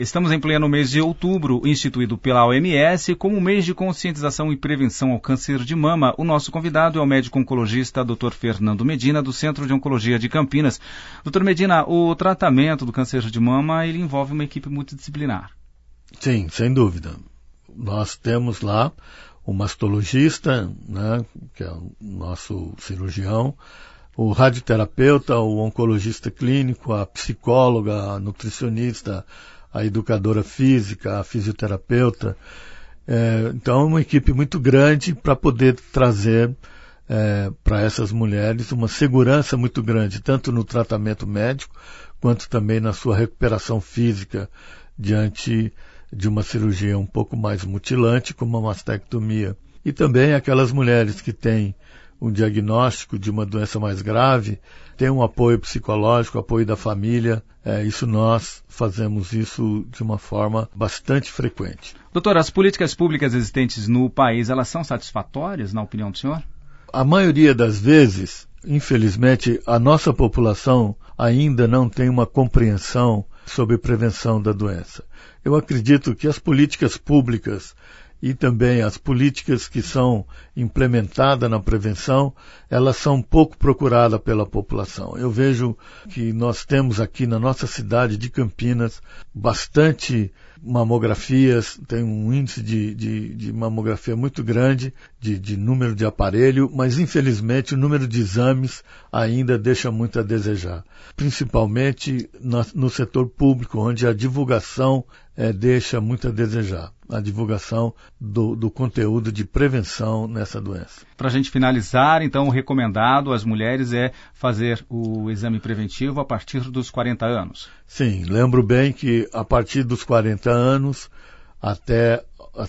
Estamos em pleno mês de outubro, instituído pela OMS como mês de conscientização e prevenção ao câncer de mama. O nosso convidado é o médico oncologista Dr. Fernando Medina, do Centro de Oncologia de Campinas. Dr. Medina, o tratamento do câncer de mama ele envolve uma equipe multidisciplinar. Sim, sem dúvida. Nós temos lá o mastologista, né, que é o nosso cirurgião, o radioterapeuta, o oncologista clínico, a psicóloga, a nutricionista, a educadora física, a fisioterapeuta. Então é uma equipe muito grande para poder trazer para essas mulheres uma segurança muito grande, tanto no tratamento médico, quanto também na sua recuperação física diante de uma cirurgia um pouco mais mutilante, como a mastectomia. E também aquelas mulheres que têm um diagnóstico de uma doença mais grave, tem um apoio psicológico, apoio da família. Nós fazemos isso de uma forma bastante frequente. Doutor, as políticas públicas existentes no país, elas são satisfatórias, na opinião do senhor? A maioria das vezes, infelizmente, a nossa população ainda não tem uma compreensão sobre prevenção da doença. Eu acredito que as políticas públicas e também as políticas que são implementadas na prevenção, elas são pouco procuradas pela população. Eu vejo que nós temos aqui na nossa cidade de Campinas bastante mamografias, tem um índice de mamografia muito grande, de número de aparelho, mas infelizmente o número de exames ainda deixa muito a desejar. Principalmente no setor público, onde a divulgação deixa muito a desejar. A divulgação do conteúdo de prevenção nessa doença. Para a gente finalizar, então, o recomendado às mulheres é fazer o exame preventivo a partir dos 40 anos. Sim, lembro bem que a partir dos 40 anos até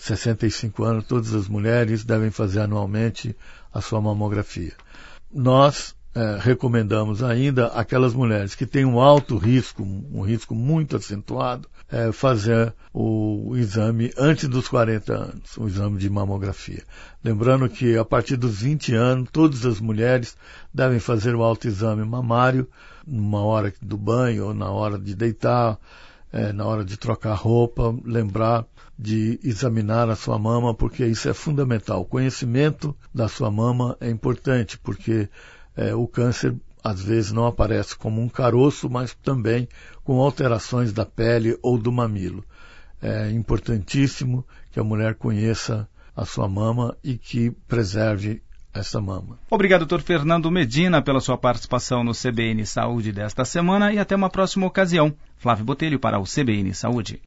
65 anos, todas as mulheres devem fazer anualmente a sua mamografia. Nós recomendamos ainda aquelas mulheres que têm um alto risco, um risco muito acentuado, fazer o exame antes dos 40 anos, o exame de mamografia. Lembrando que a partir dos 20 anos, todas as mulheres devem fazer o autoexame mamário, numa hora do banho ou na hora de deitar, na hora de trocar roupa, lembrar de examinar a sua mama, porque isso é fundamental. O conhecimento da sua mama é importante, porque o câncer às vezes não aparece como um caroço, mas também com alterações da pele ou do mamilo. É importantíssimo que a mulher conheça a sua mama e que preserve essa mama. Obrigado, Dr. Fernando Medina, pela sua participação no CBN Saúde desta semana e até uma próxima ocasião. Flávio Botelho para o CBN Saúde.